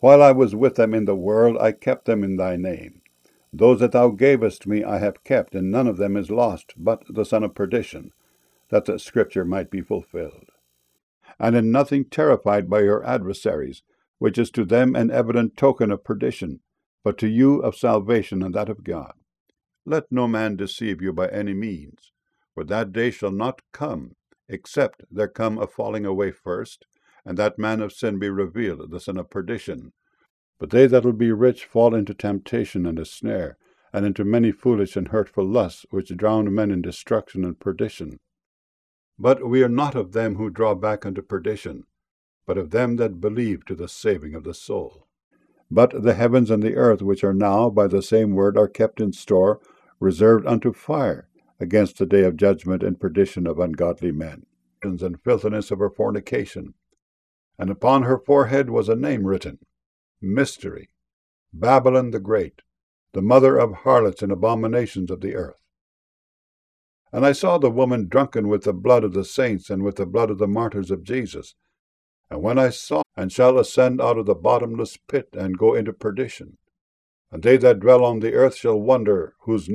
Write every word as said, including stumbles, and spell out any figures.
While I was with them in the world, I kept them in thy name. Those that thou gavest me I have kept, and none of them is lost, but the son of perdition, that the scripture might be fulfilled. And in nothing terrified by your adversaries, which is to them an evident token of perdition, but to you of salvation and that of God. Let no man deceive you by any means, for that day shall not come, except there come a falling away first, and that man of sin be revealed, the son of perdition. But they that will be rich fall into temptation and a snare, and into many foolish and hurtful lusts, which drown men in destruction and perdition. But we are not of them who draw back unto perdition, but of them that believe to the saving of the soul. But the heavens and the earth, which are now by the same word, are kept in store, reserved unto fire, against the day of judgment and perdition of ungodly men, and filthiness of her fornication. And upon her forehead was a name written, Mystery, Babylon the Great, the mother of harlots and abominations of the earth. And I saw the woman drunken with the blood of the saints and with the blood of the martyrs of Jesus. And when I saw, and shall ascend out of the bottomless pit and go into perdition. And they that dwell on the earth shall wonder whose